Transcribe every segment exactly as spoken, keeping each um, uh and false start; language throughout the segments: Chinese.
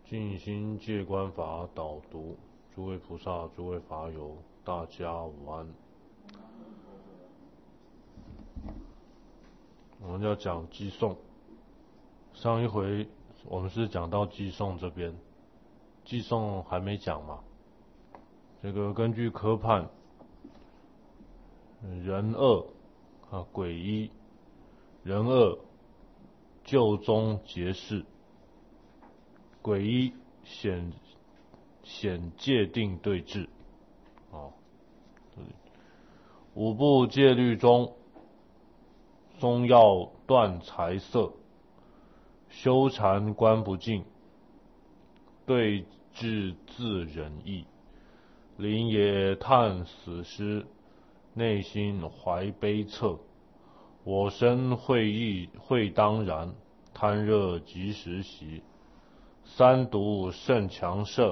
静心戒观法导读，诸位菩萨、诸位法友，大家午安。我们要讲偈颂，上一回我们是讲到偈颂这边，偈颂还没讲嘛。这个根据科判，人恶啊诡异，人恶就中结事，诡异显显界定对治。啊，五部戒律中，终要断财色，修禅观不净，对治自忍意。临也叹死尸，内心怀悲恻。我身会意会当然，贪热即时习。三毒甚强盛，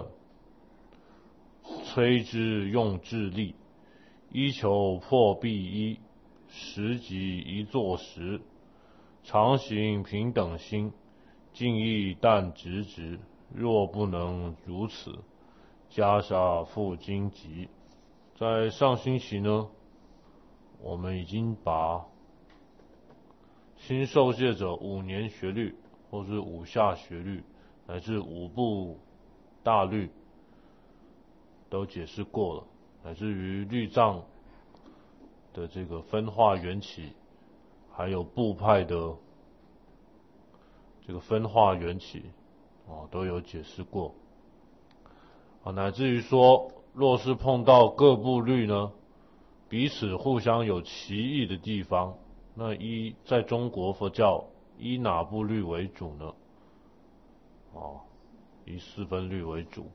摧之用智力。一求破必一，时即一作时。常行平等心，静意但直直。若不能如此，袈裟复荆棘。在上星期呢，我们已经把新受戒者五年学律，或是五下学律，乃至五部大律都解释过了，乃至于律藏的这个分化缘起，还有部派的这个分化缘起哦，都有解释过。啊，乃至于说，若是碰到各部律呢，彼此互相有歧义的地方，那依在中国佛教依哪部律为主呢？哦，以四分律为主，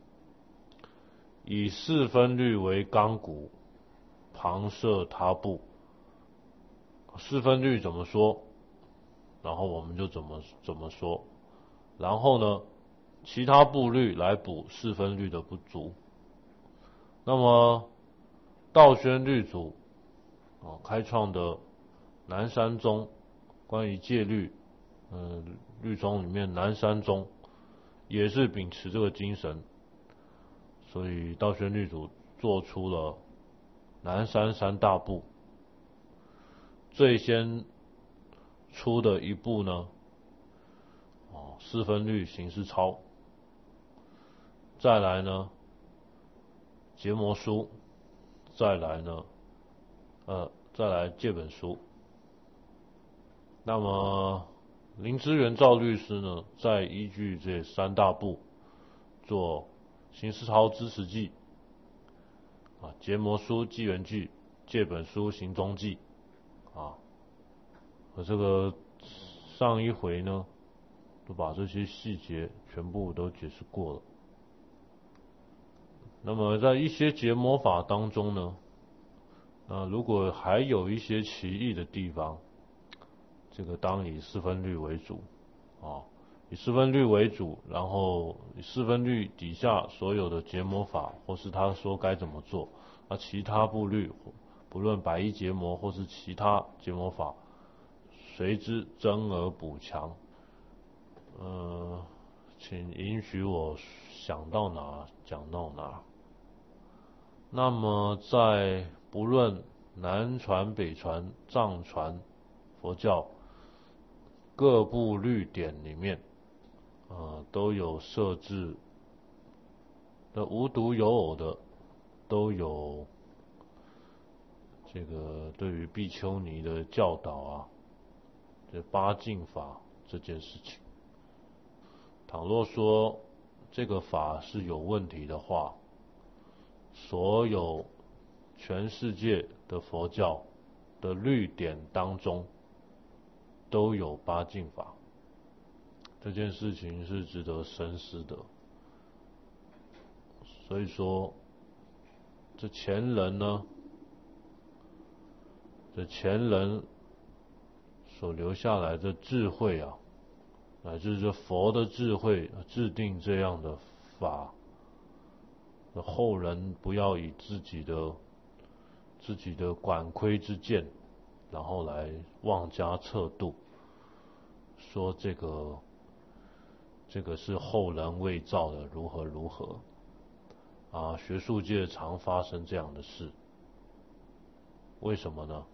以四分律为纲骨，旁设他部。四分律怎么说，然后我们就怎么怎么说，然后呢，其他部律来补四分律的不足。那么道宣律祖啊开创的南山宗，关于戒律，嗯，律宗里面南山宗也是秉持这个精神，所以道宣律祖做出了南山三大部。最先出的一部呢，哦，四分律行思抄，再来呢，结魔书，再来呢，呃，再来戒本书。那么林之元照律师呢，再依据这三大部做行思抄支持记，啊，结魔书纪元记，戒本书行踪记，啊，和这个上一回呢，都把这些细节全部都解释过了。那么在一些结魔法当中呢，那如果还有一些歧义的地方，这个当以四分律为主，啊，以四分律为主，然后以四分律底下所有的结魔法，或是他说该怎么做，那其他部律，不论百亿结魔或是其他结魔法，随之增而补强。呃，请允许我想到哪讲到哪。那么在不论南传、北传、藏传佛教各部律典里面，呃，都有设置的无独有偶的，都有这个对于比丘尼的教导啊，这八敬法这件事情。倘若说这个法是有问题的话，所有全世界的佛教的律典当中都有八敬法，这件事情是值得深思的。所以说，这前人呢，这前人所留下来的智慧啊，乃至这佛的智慧制定这样的法，后人不要以自己的自己的管窥之见，然后来妄加测度，说这个这个是后人未造的，如何如何啊？学术界常发生这样的事，为什么呢？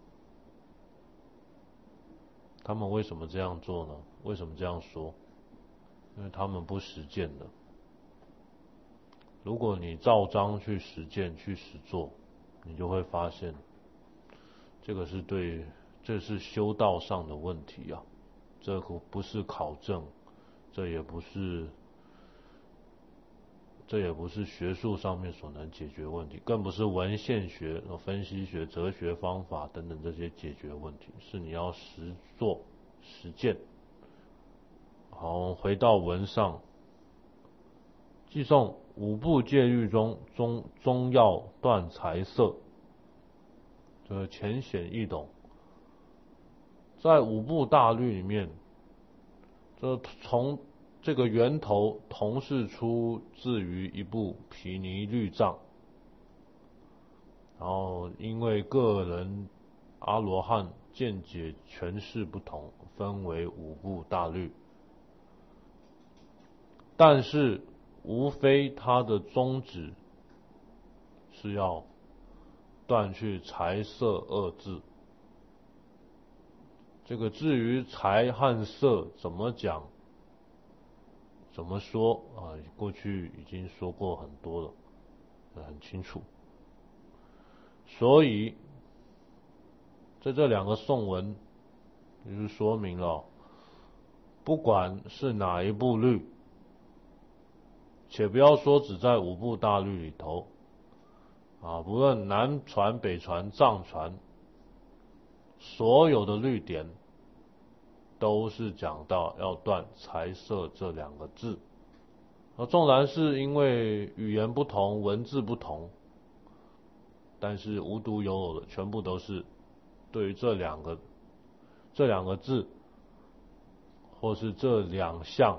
他们为什么这样做呢？为什么这样说？因为他们不实践的。如果你照章去实践、去实做，你就会发现，这个是对，这是修道上的问题啊。这不是考证，这也不是，这也不是学术上面所能解决问题，更不是文献学、分析学、哲学方法等等这些解决问题，是你要实做、实践。好，回到文上，寄送五部戒律中中中要断财色，这个浅显易懂。在五部大律里面，这从这个源头同是出自于一部毗尼律藏，然后因为个人阿罗汉见解诠释不同，分为五部大律。但是无非它的宗旨是要断去财色二字。这个至于财和色怎么讲、怎么说啊，过去已经说过很多了，很清楚。所以在这两个颂文，就是说明了，不管是哪一部律，且不要说只在五部大律里头啊，不论南传、北传、藏传，所有的律典都是讲到要断财色这两个字。而纵然是因为语言不同、文字不同，但是无独有偶的，全部都是对于这两个这两个字，或是这两项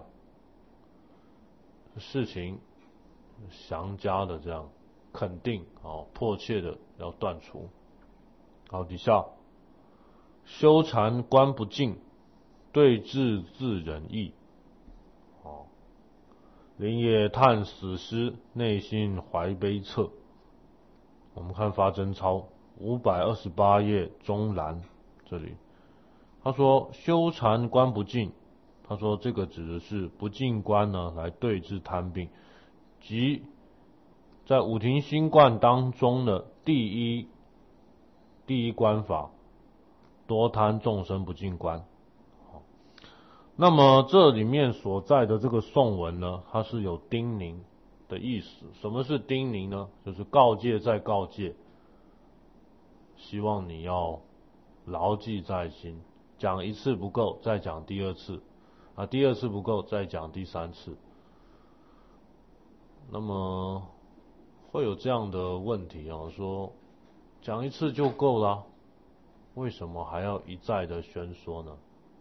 事情详加的这样肯定，哦，迫切的要断除。好，底下修禅观不净，对治自忍意。哦，林野叹死尸，内心怀悲恻。我们看发真钞五百二十八页中栏这里，他说修禅观不净，他说这个指的是不净观呢，来对治贪病，即在五庭心观当中的第一第一观法，多贪众生不净观。那么这里面所在的这个颂文呢，它是有叮咛的意思。什么是叮咛呢？就是告诫再告诫，希望你要牢记在心。讲一次不够，再讲第二次啊，第二次不够，再讲第三次。那么会有这样的问题啊，说讲一次就够了，为什么还要一再的宣说呢？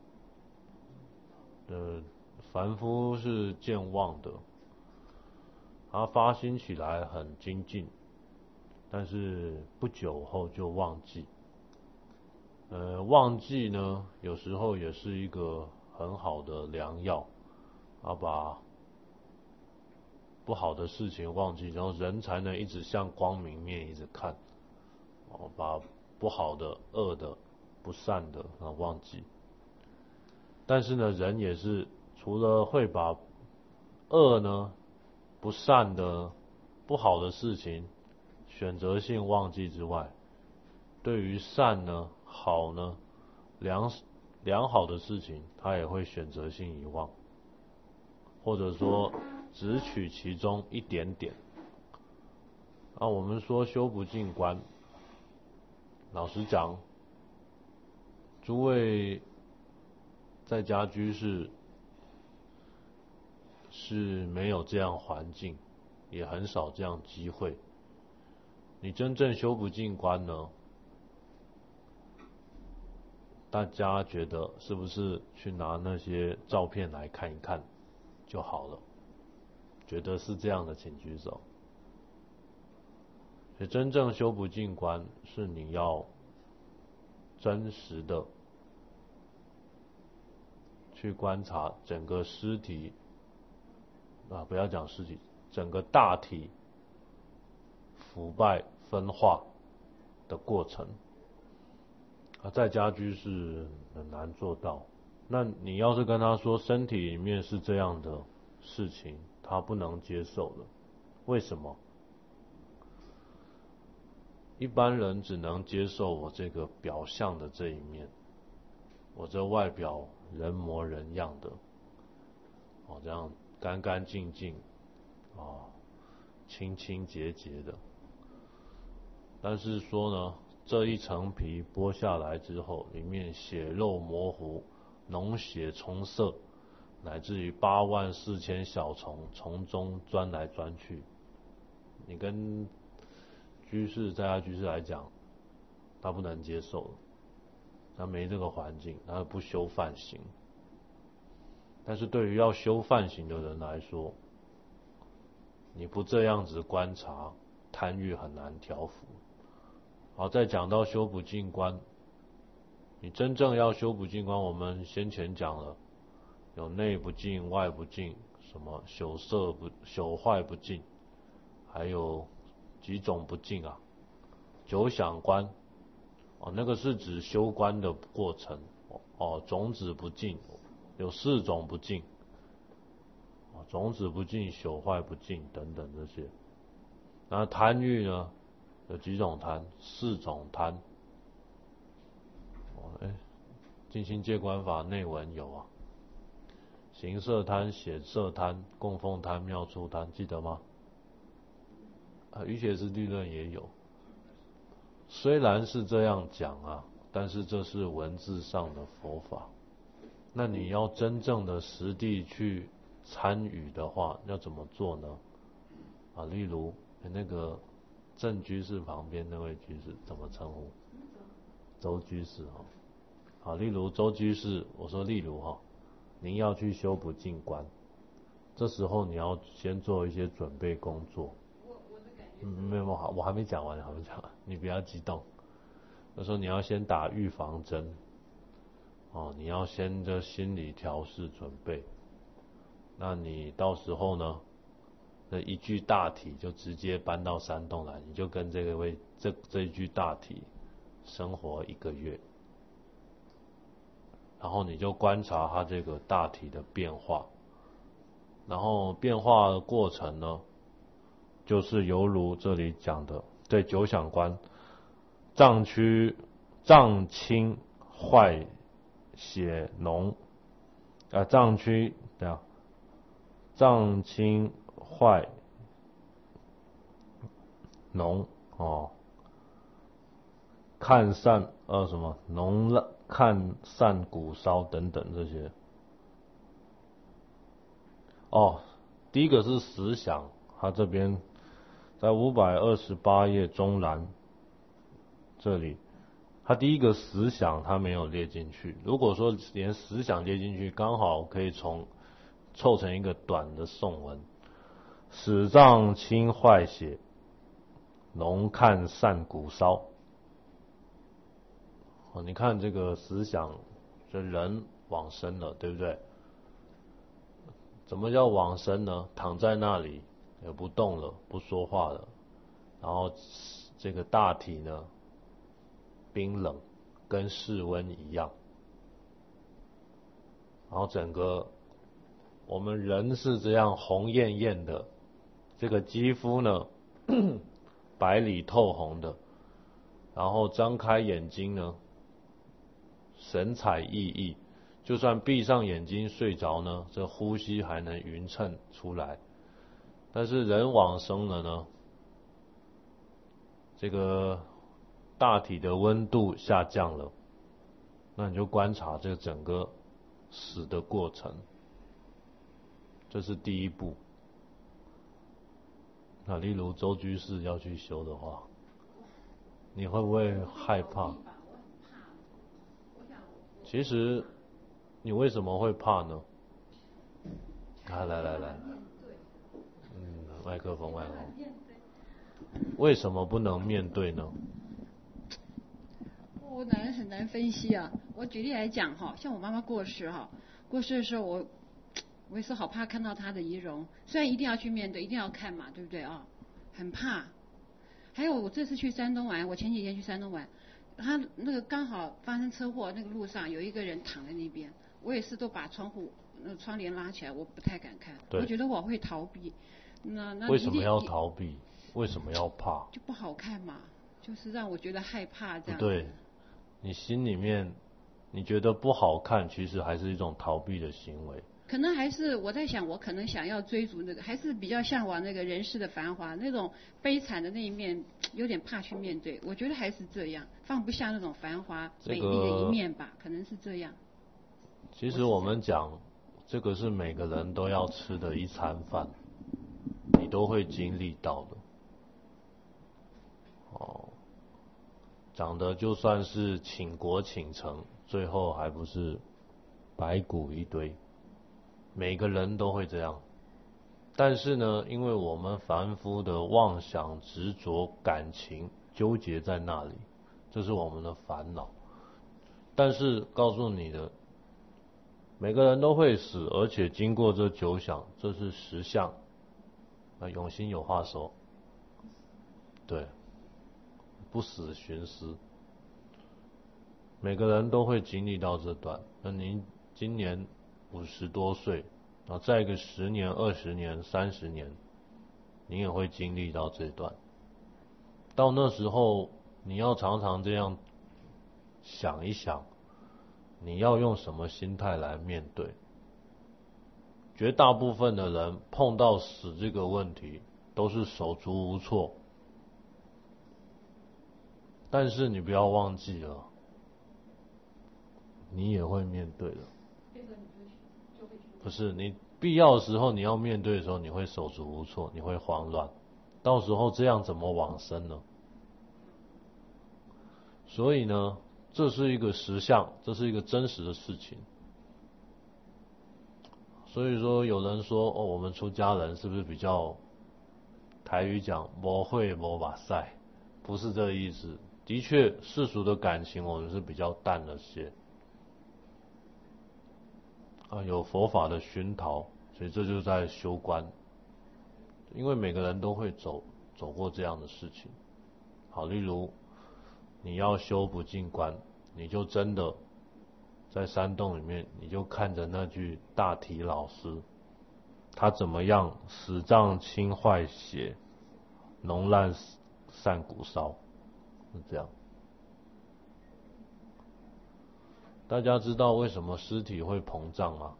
呃，凡夫是健忘的，他发心起来很精进，但是不久后就忘记。呃，忘记呢，有时候也是一个很好的良药，啊，把不好的事情忘记，然后人才能一直向光明面一直看，哦，把不好的、恶的、不善的啊忘记。但是呢，人也是除了会把恶呢、不善的、不好的事情选择性忘记之外，对于善呢、好呢、良良好的事情，他也会选择性遗忘，或者说只取其中一点点。啊，我们说修不净观，老实讲，诸位在家居士是没有这样环境，也很少这样机会。你真正修不净观呢，大家觉得是不是去拿那些照片来看一看就好了？觉得是这样的请举手。所以真正修不净观是你要真实的去观察整个尸体啊，不要讲尸体，整个大体腐败分化的过程。啊，在家居是很难做到。那你要是跟他说身体里面是这样的事情，他不能接受的。为什么？一般人只能接受我这个表象的这一面，我这外表人模人样的，哦，这样干干净净，哦，清清洁洁的。但是说呢，这一层皮剥下来之后，里面血肉模糊，脓血充塞，乃至于八万四千小虫从中钻来钻去。你跟居士在家居士来讲，他不能接受，他没这个环境，他不修梵行。但是对于要修梵行的人来说，你不这样子观察，贪欲很难调伏。好，再讲到修不净观，你真正要修不净观，我们先前讲了，有内不净、外不净，什么朽色不朽坏不净，还有几种不净啊？九想观，哦，那个是指修观的过程，哦，种子不净，有四种不净，哦，种子不净、朽坏不净等等这些。那贪欲呢？有几种贪？四种贪。哦，哎，净心戒观法内文有啊，形色贪、显色贪、供奉贪、妙处贪，记得吗？啊，瑜伽师地论也有。虽然是这样讲啊，但是这是文字上的佛法。那你要真正的实地去参与的话，要怎么做呢？啊，例如那个正居士旁边那位居士怎么称呼？周居士哈。好，例如周居士，我说例如哈，您要去修不净观，这时候你要先做一些准备工作。嗯，没有好，我还没讲完，还没讲完，你不要激动。那时候你要先打预防针，哦，你要先的心理调试准备。那你到时候呢，这一具大体就直接搬到山洞来，你就跟这个位这这一具大体生活一个月，然后你就观察它这个大体的变化，然后变化的过程呢，就是犹如这里讲的，对九想观，脏区脏清坏血脓，啊，脏区对啊，脏清坏脓哦，看散呃什么脓烂看散骨烧等等这些。哦，第一个是思想，它这边在五百二十八页中栏这里，它第一个思想它没有列进去。如果说连思想列进去，刚好可以从凑成一个短的颂文：使脏清坏血，脓看散骨烧。哦，你看这个思想，这人往生了，对不对？怎么叫往生呢？躺在那里也不动了，不说话了，然后这个大体呢冰冷，跟室温一样，然后整个我们人是这样红艳艳的，这个肌肤呢白里透红的，然后张开眼睛呢神采奕奕，就算闭上眼睛睡着呢，这呼吸还能匀称出来。但是人往生了呢，这个大体的温度下降了，那你就观察这整个死的过程，这是第一步。那例如周居士要去修的话，你会不会害怕？其实你为什么会怕呢？来来来来，嗯，麦克风麦克风。为什么不能面对呢？ 我难很难分析啊。我举例来讲哈，像我妈妈过世哈，过世的时候我我也是好怕看到他的仪容，虽然一定要去面对，一定要看嘛，对不对啊？很怕。还有我这次去山东玩，我前几天去山东玩，他那个刚好发生车祸，那个路上有一个人躺在那边，我也是都把窗户那窗帘拉起来，我不太敢看，我觉得我会逃避。那那为什么要逃避？为什么要怕？ 就不好看嘛，就是让我觉得害怕这样。 对，你心里面你觉得不好看，其实还是一种逃避的行为。 可能还是我在想，我可能想要追逐那个，还是比较向往那个人世的繁华，那种悲惨的那一面，有点怕去面对。我觉得还是这样，放不下那种繁华美丽的一面吧，可能是这样。 其实我们讲，这个是每个人都要吃的一餐饭，你都会经历到的。哦，讲的就算是倾国倾城，最后还不是白骨一堆。每个人都会这样，但是呢，因为我们凡夫的妄想、执着、感情纠结在那里，这是我们的烦恼。但是告诉你的，每个人都会死，而且经过这九想，这是实相。啊，永兴有话说，对，不死寻思，每个人都会经历到这段。那您今年五十多岁，然后再一个十年、二十年、三十年，你也会经历到这段。到那时候，你要常常这样想一想，你要用什么心态来面对？绝大部分的人碰到死这个问题，都是手足无措。但是你不要忘记了，你也会面对的。不是，你必要的时候你要面对的时候，你会手足无措，你会慌乱，到时候这样怎么往生呢？所以呢，这是一个实相，这是一个真实的事情。所以说，有人说哦，我们出家人是不是比较台语讲没会没把赛，不是这个意思。的确，世俗的感情我们是比较淡了些。啊，有佛法的熏陶，所以这就是在修观。因为每个人都会走走过这样的事情。好，例如你要修不净观，你就真的在山洞里面，你就看着那句大体老师，他怎么样死障轻坏血，脓烂散骨烧，是这样。大家知道为什么尸体会膨胀吗？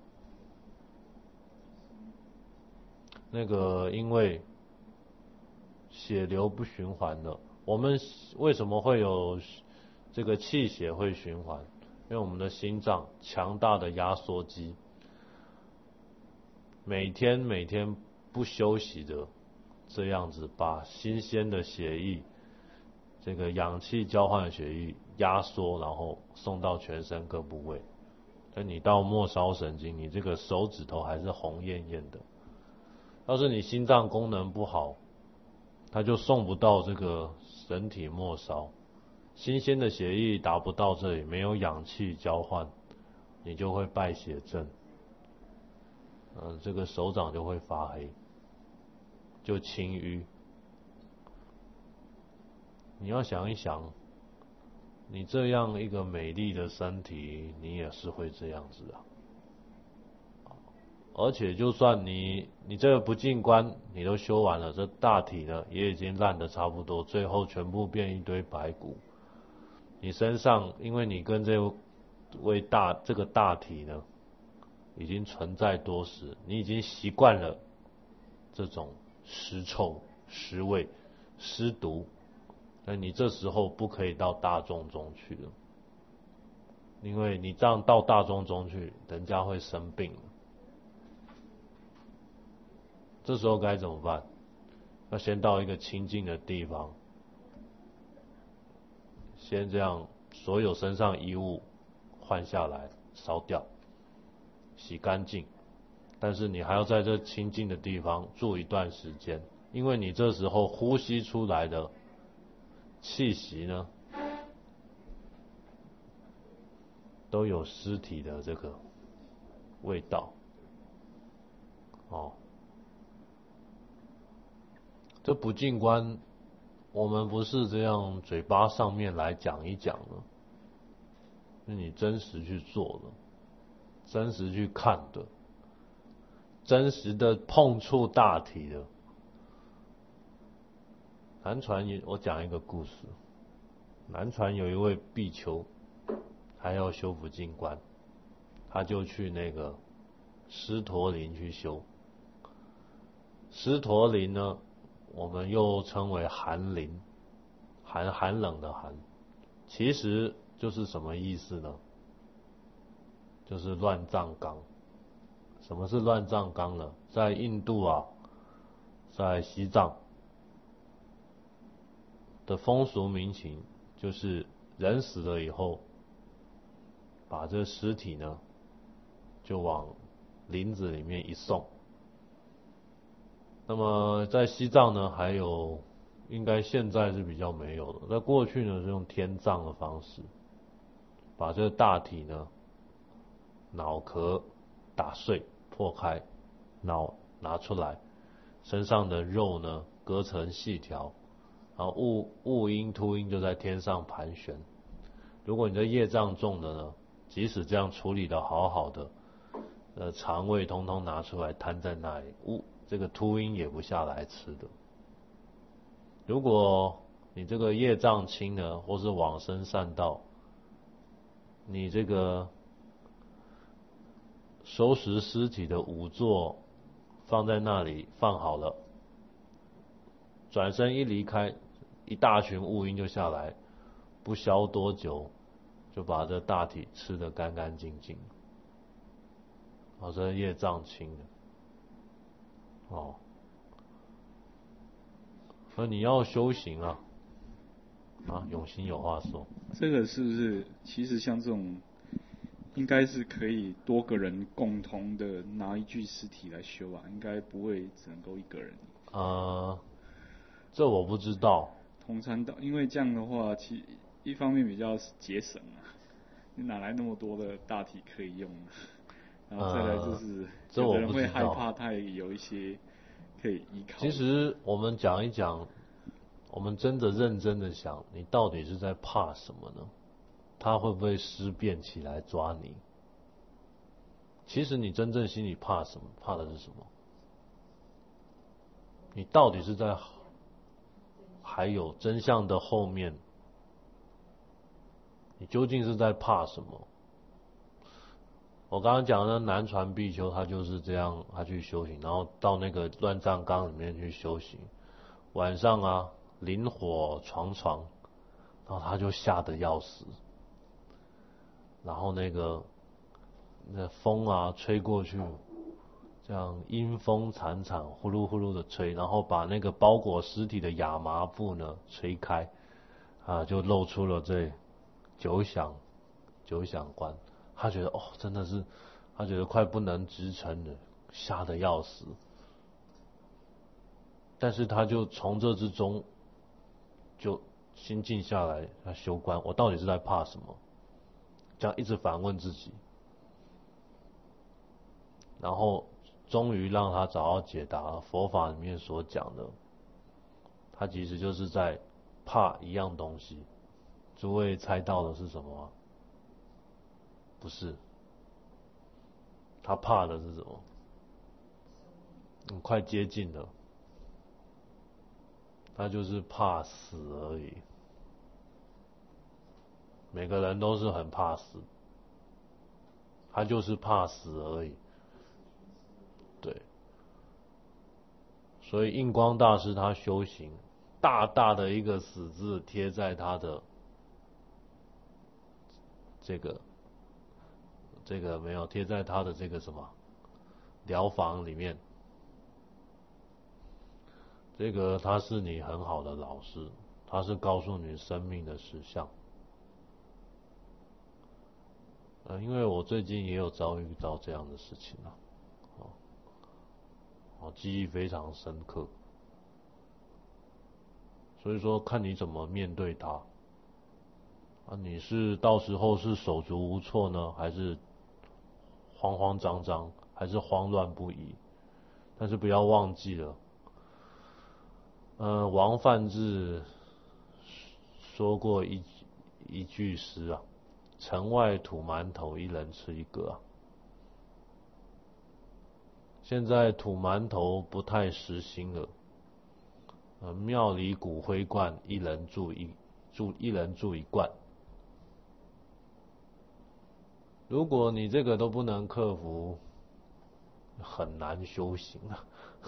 那个因为血流不循环了。我们为什么会有这个气血会循环？因为我们的心脏强大的压缩机，每天每天不休息的这样子把新鲜的血液，这个氧气交换的血液压缩，然后送到全身各部位。所以你到末梢神经，你这个手指头还是红艳艳的。要是你心脏功能不好，它就送不到这个人体末梢，新鲜的血液达不到这里，没有氧气交换，你就会败血症。嗯，这个手掌就会发黑，就青瘀。你要想一想，你这样一个美丽的身体，你也是会这样子啊。而且就算你你这个不净观你都修完了，这大体呢也已经烂得差不多，最后全部变一堆白骨。你身上因为你跟这位大这个大体呢已经存在多时，你已经习惯了这种尸臭、尸味、尸毒，那你这时候不可以到大众中去了，因为你这样到大众中去，人家会生病。这时候该怎么办？要先到一个清净的地方，先这样所有身上衣物换下来烧掉，洗干净。但是你还要在这清净的地方住一段时间，因为你这时候呼吸出来的气息呢，都有尸体的这个味道。 哦，这不进观，我们不是这样嘴巴上面来讲一讲的，是你真实去做的，真实去看的，真实的碰触大体的。南传也，我讲一个故事。南传有一位比丘，他要修福净观，他就去那个狮驼林去修。狮驼林呢，我们又称为寒林，寒寒冷的寒，其实就是什么意思呢？就是乱葬岗。什么是乱葬岗呢？在印度啊，在西藏的风俗民情，就是人死了以后，把这尸体呢，就往林子里面一送。那么在西藏呢，还有应该现在是比较没有的，在过去呢是用天葬的方式，把这个大体呢，脑壳打碎破开，脑拿出来，身上的肉呢割成细条，然后雾雾音秃鹰就在天上盘旋。如果你的业障重的呢，即使这样处理的好好的，呃，肠胃通通拿出来摊在那里，雾这个秃鹰也不下来吃的。如果你这个业障轻呢，或是往生善道，你这个收拾尸体的仵作放在那里放好了，转身一离开，一大群雾鹰就下来，不消多久就把这大体吃得干干净净。哦，这业障轻的。哦，那你要修行啊，啊，永兴有话说。 这个是不是其实像这种，应该是可以多个人共同的拿一具尸体来修啊？应该不会只能够一个人。 呃，这我不知道。 同参道，因为这样的话，其一方面比较节省啊，你哪来那么多的大体可以用呢？然后再来就是， 呃、 有的人会害怕，他也有一些可以依靠。 其实我们讲一讲，我们真的认真的想，你到底是在怕什么呢？他会不会尸变起来抓你？其实你真正心里怕什么？怕的是什么？你到底是在还有真相的后面，你究竟是在怕什么？我刚刚讲的南传比丘，他就是这样，他去修行，然后到那个乱葬岗里面去修行。晚上啊，磷火床床，然后他就吓得要死。然后那个那风啊吹过去，这样阴风惨惨，呼噜呼噜的吹，然后把那个包裹尸体的亚麻布呢吹开，啊，就露出了这九响九响观。他觉得哦，真的是，他觉得快不能支撑了，吓得要死。但是他就从这之中就心静下来，他修观，我到底是在怕什么？这样一直反问自己，然后终于让他找到解答。佛法里面所讲的，他其实就是在怕一样东西。诸位猜到的是什么吗？不是，他怕的是什么？很快接近了，他就是怕死而已。每个人都是很怕死，他就是怕死而已。对，所以印光大师他修行，大大的一个死字贴在他的这个这个没有贴在他的这个什么疗房里面。这个他是你很好的老师，他是告诉你生命的实相。呃，因为我最近也有遭遇到这样的事情啊，哦，我记忆非常深刻。所以说，看你怎么面对它。啊，你是到时候是手足无措呢，还是慌慌张张，还是慌乱不已？ 但是不要忘记了，呃，王范志说过一一句诗啊，城外土馒头，一人吃一个啊。现在土馒头不太实行了，呃，庙里骨灰罐，一人住一住一人住一罐。如果你这个都不能克服，很难修行啊。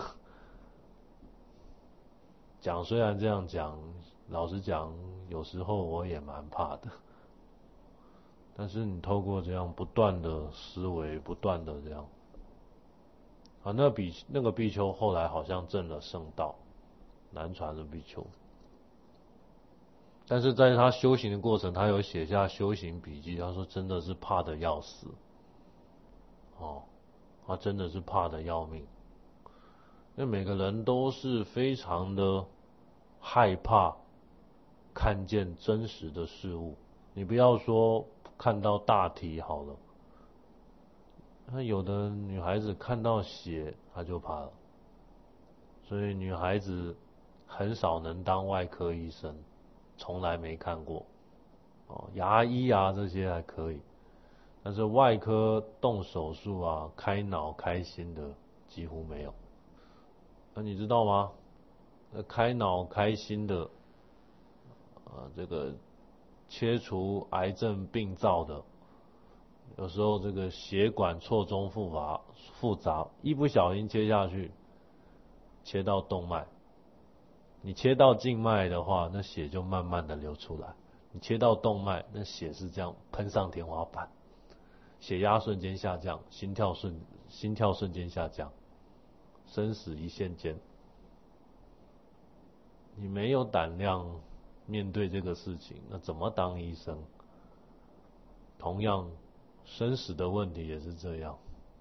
讲虽然这样讲，老实讲，有时候我也蛮怕的。但是你透过这样不断的思维，不断的这样，啊，那比那个比丘后来好像证了圣道，南传的比丘。但是在他修行的过程，他有写下修行笔记，他说真的是怕得要死，哦，他真的是怕得要命。因为每个人都是非常的害怕看见真实的事物。你不要说看到大体好了，那有的女孩子看到血她就怕了，所以女孩子很少能当外科医生，从来没看过。哦，牙医啊这些还可以，但是外科动手术啊、开脑开心的几乎没有。那你知道吗？那开脑开心的，呃，这个切除癌症病灶的，有时候这个血管错综复杂，复杂，一不小心切下去，切到动脉。你切到静脉的话，那血就慢慢的流出来；你切到动脉，那血是这样喷上天花板，血压瞬间下降，心跳瞬心跳瞬间下降，生死一线间。你没有胆量面对这个事情，那怎么当医生？同样，生死的问题也是这样。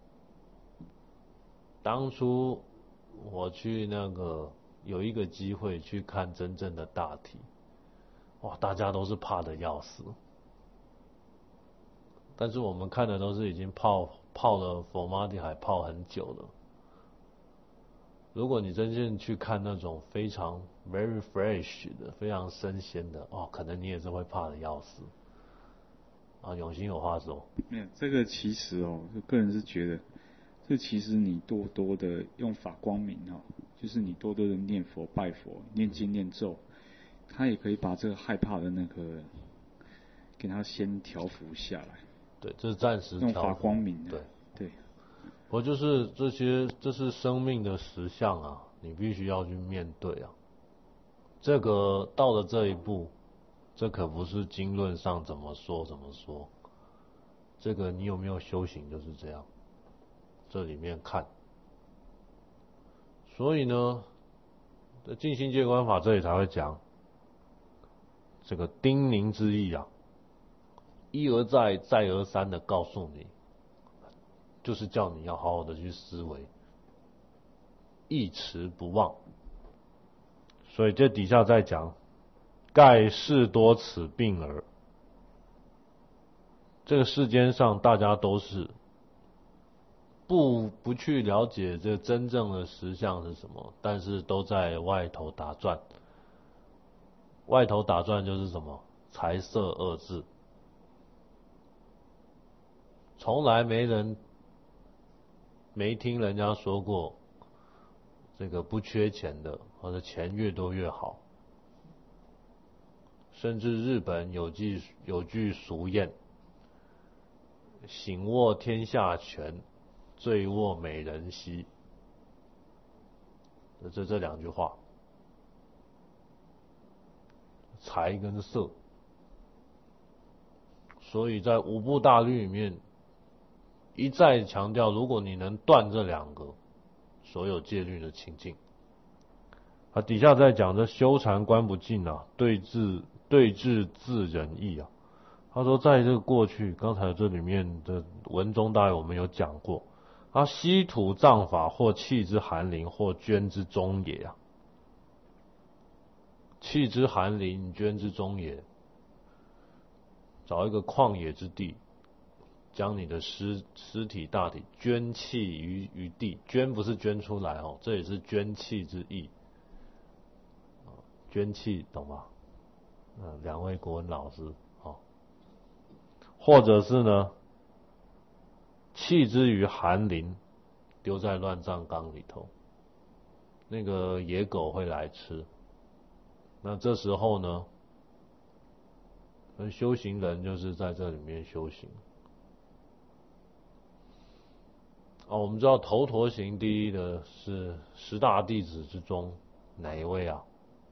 当初我去那个有一个机会去看真正的大体，哇，大家都是怕得要死。但是我们看的都是已经泡泡了佛马蒂海泡很久了。如果你真正去看那种非常 very fresh 的、非常新鲜的，哦，可能你也是会怕得要死。啊，永兴有话说。 没有，这个其实哦，我个人是觉得，这其实你多多的用法光明哦，就是你多多的念佛、拜佛、念经、念咒，他也可以把这个害怕的那个，给他先调伏下来。 对，这是暂时调伏。 用法光明的。 对对。 我就是这些，这是生命的实相啊，你必须要去面对啊。这个到了这一步，这可不是经论上怎么说怎么说，这个你有没有修行就是这样，这里面看。所以呢，在静心戒观法这里才会讲这个叮咛之意啊，一而再，再而三的告诉你。就是叫你要好好的去思维，一持不忘。所以这底下在讲，盖事多此病耳。这个世间上大家都是不不去了解这真正的实相是什么，但是都在外头打转。外头打转就是什么？财色二字，从来没人。没听人家说过，这个不缺钱的，或者钱越多越好。甚至日本有句有句俗谚：“醒握天下权，醉卧美人膝。”这这两句话，财跟色。所以在五部大律里面。一再强调，如果你能断这两个所有戒律的清净，啊，底下在讲这修禅观不净啊，对治对治自仁义啊。他说，在这个过去，刚才这里面的文中大概我们有讲过，啊，稀土藏法，或弃之寒林，或捐之中也啊。弃之寒林，捐之中也，找一个旷野之地。 将你的尸尸体大体捐弃于于地，捐不是捐出来哦，这也是捐弃之意。捐弃懂吗？嗯，两位国文老师哦，或者是呢，弃之于寒林，丢在乱葬岗里头，那个野狗会来吃。那这时候呢，修行人就是在这里面修行。哦，我们知道头陀行第一的是十大弟子之中哪一位啊？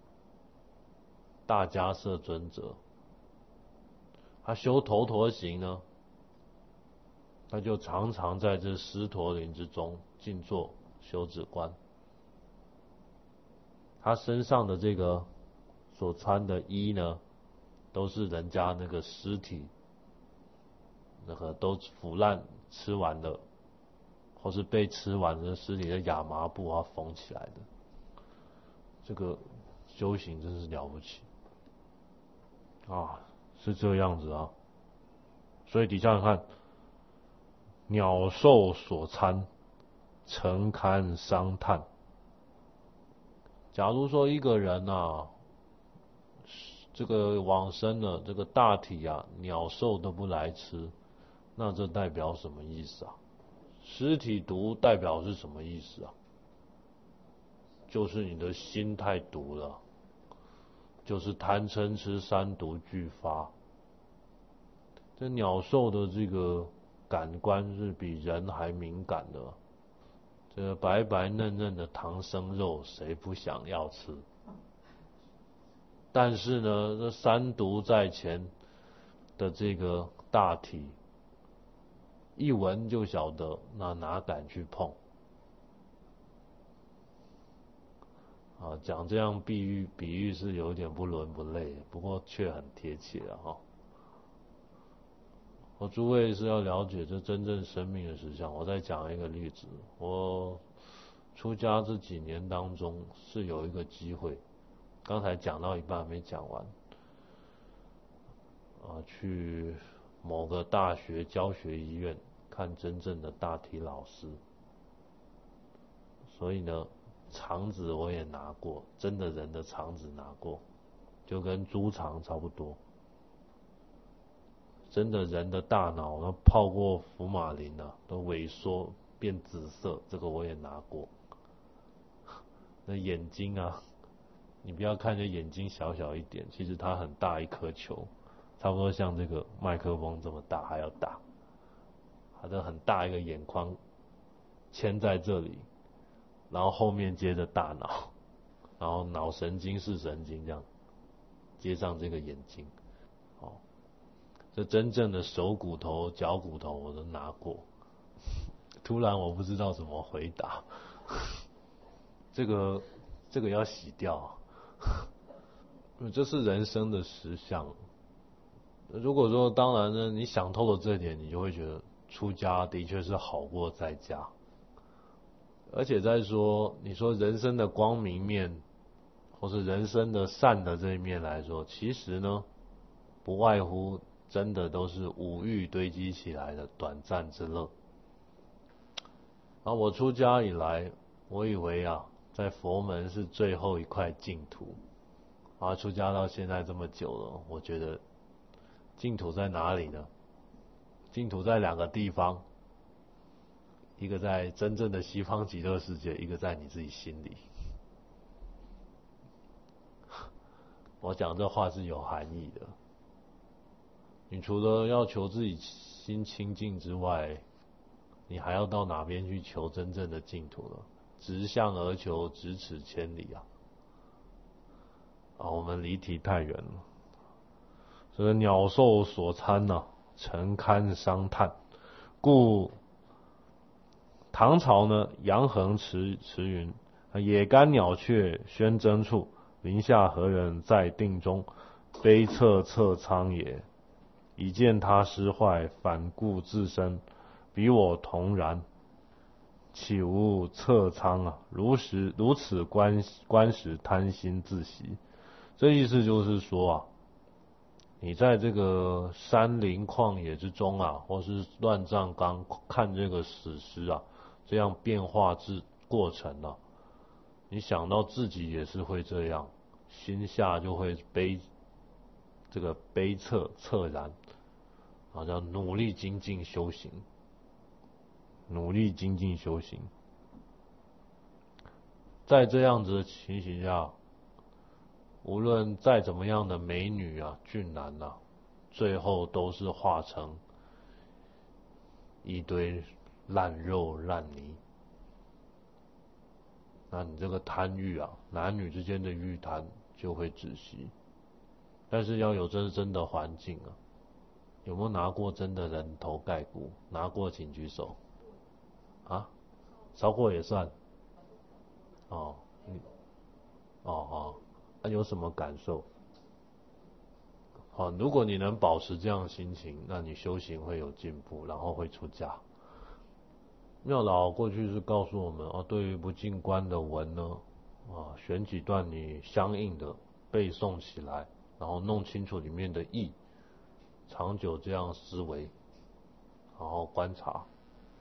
大迦叶尊者。他修头陀行呢，他就常常在这狮驼林之中静坐修止观。他身上的这个所穿的衣呢，都是人家那个尸体那个都腐烂吃完了，或是被吃完的尸体的亚麻布啊缝起来的。这个修行真是了不起啊，是这样子啊。所以底下看，鸟兽所餐，诚堪伤叹。假如说一个人啊，这个往生了，这个大体啊，鸟兽都不来吃，那这代表什么意思啊？尸体毒代表是什么意思啊？就是你的心太毒了，就是贪嗔痴三毒俱发。这鸟兽的这个感官是比人还敏感的，这个白白嫩嫩的唐僧肉谁不想要吃？但是呢，这三毒在前的这个大体，一闻就晓得，那哪敢去碰？啊，讲这样比喻比喻是有点不伦不类，不过却很贴切啊哈。我诸位是要了解这真正生命的实相。我再讲一个例子，我出家这几年当中是有一个机会，刚才讲到一半没讲完，啊，去某个大学教学医院看真正的大体老师，所以呢，肠子我也拿过，真的人的肠子拿过，就跟猪肠差不多。真的人的大脑呢，泡过福马林啊，都萎缩变紫色，这个我也拿过。那眼睛啊，你不要看这眼睛小小一点，其实它很大一颗球，差不多像这个麦克风这么大还要大。它的很大一个眼眶牵在这里，然后后面接着大脑，然后脑神经视神经这样接上这个眼睛。哦，这真正的手骨头、脚骨头我都拿过。突然我不知道怎么回答，这个这个要洗掉，这是人生的实相。如果说当然呢，你想透了这一点，你就会觉得出家的确是好过在家。而且再说，你说人生的光明面，或是人生的善的这一面来说，其实呢，不外乎真的都是五欲堆积起来的短暂之乐。然后我出家以来，我以为啊，在佛门是最后一块净土。然后出家到现在这么久了，我觉得净土在哪里呢？净土在两个地方，一个在真正的西方极乐世界，一个在你自己心里。我讲这话是有含义的。你除了要求自己心清净之外，你还要到哪边去求真正的净土呢？直向而求，咫尺千里啊！啊，我们离题太远了。这个鸟兽所餐呢、啊，诚堪伤叹。故唐朝呢，杨衡词词云：野干鸟雀宣真处，林下何人在定中？悲恻恻苍也。以见他失坏，反顾自身，比我同然，岂无恻苍啊？如实如此观观时，贪心自习。这意思就是说啊， 你在这个山林旷野之中啊，或是乱葬岗看这个史诗啊，这样变化之过程啊，你想到自己也是会这样，心下就会悲，这个悲恻恻然，好像努力精进修行，努力精进修行。在这样子的情形下，无论再怎么样的美女啊、俊男啊，最后都是化成一堆烂肉烂泥。那你这个贪欲啊，男女之间的欲贪就会窒息。但是要有真真的环境啊，有没有拿过真的人头盖骨？拿过请举手。啊，烧过也算。哦，嗯，哦哦，那、有什么感受？好，如果你能保持这样的心情，那你修行会有进步，然后会出家。妙老过去是告诉我们啊，对于不进观的文呢，啊，选几段你相应的背诵起来，然后弄清楚里面的意，长久这样思维，然后观察。